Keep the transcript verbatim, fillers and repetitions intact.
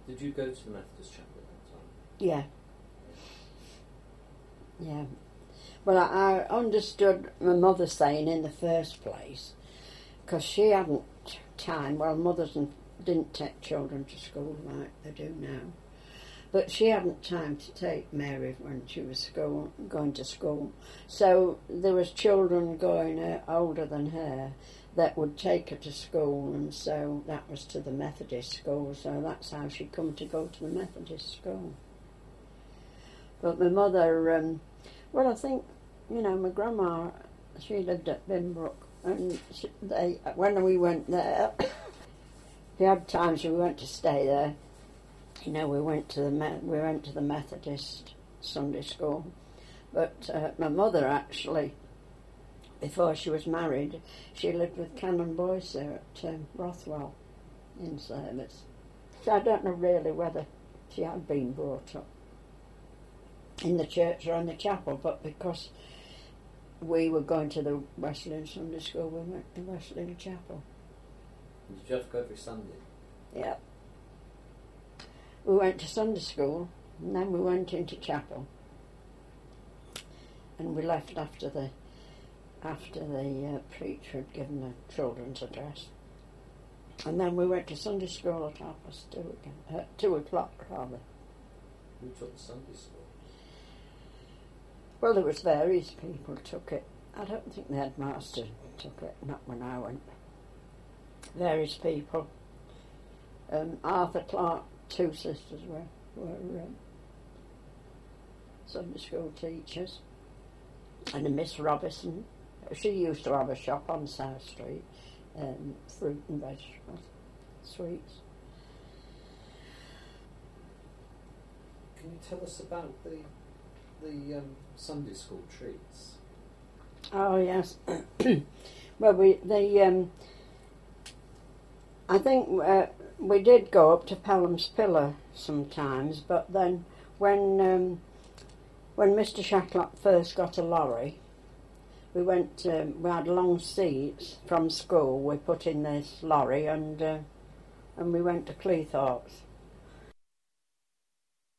Did you go to the Methodist chapel at that time? Yeah. Yeah. Well, I, I understood my mother saying in the first place, because she hadn't time, well, mothers didn't take children to school like they do now, but she hadn't time to take Mary when she was school, going to school. So there was children going uh, older than her that would take her to school, and so that was to the Methodist school, so that's how she come to go to the Methodist school. But my mother, um, well, I think, you know, my grandma, she lived at Binbrook, and she, they, when we went there, we had times we went to stay there. You know, we went to the we went to the Methodist Sunday school, but uh, my mother actually, before she was married, she lived with Canon Boyce at um, Rothwell in service. So I don't know really whether she had been brought up in the church or in the chapel, but because we were going to the Wesleyan Sunday School, we went to Wesleyan Chapel. Did you have to go every Sunday? Yeah. We went to Sunday school, and then we went into chapel, and we left after the after the uh, preacher had given the children's address, and then we went to Sunday school at half past two again, uh, two o'clock rather. Who took the Sunday school? Well, there was various people took it. I don't think the headmaster took it, not when I went. Various people. Um, Arthur Clark, two sisters were were um, Sunday school teachers, and a Miss Robinson. She used to have a shop on South Street, um, fruit and vegetables, sweets. Can you tell us about the the um, Sunday school treats? Oh yes. Well, we the um, I think uh, we did go up to Pelham's Pillar sometimes, but then when um, when Mister Shacklock first got a lorry, we went. Um, we had long seats from school. We put in this lorry and uh, and we went to Cleethorpes.